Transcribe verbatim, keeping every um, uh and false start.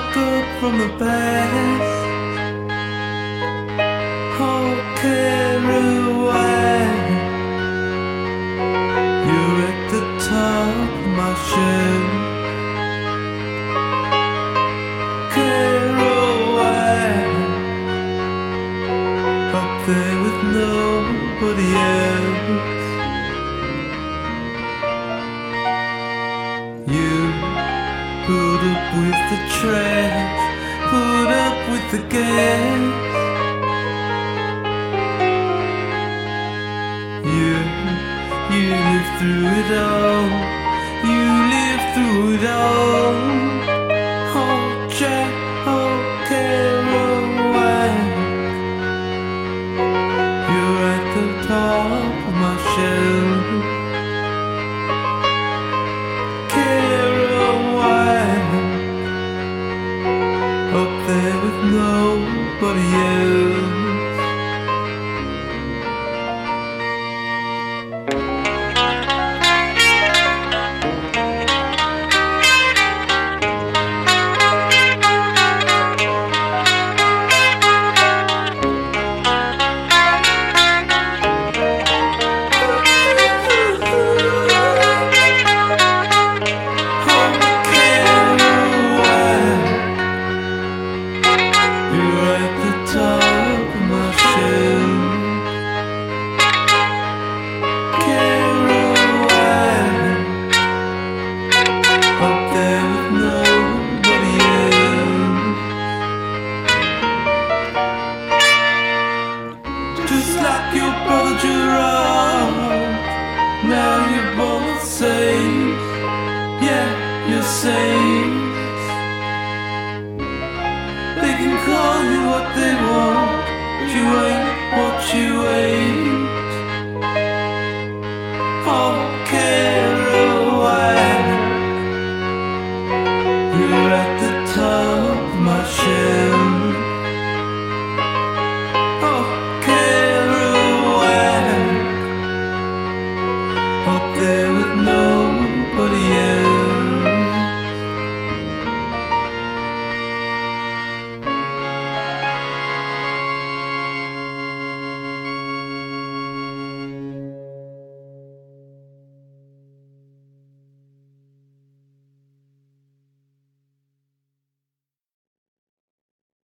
woke up from the past. Oh, Caroline, you're at the top of my shelf. Caroline, up there with nobody else. You put up with the trash, put up with the gas. You, you live through it all, you live through it all. Oh, Jack, oh, Caroline, you're at the top of my shelf. Up there with nobody else. Just like your brother Gerard, now you're both safe. Yeah, you're safe. They can call you what they want, but you ain't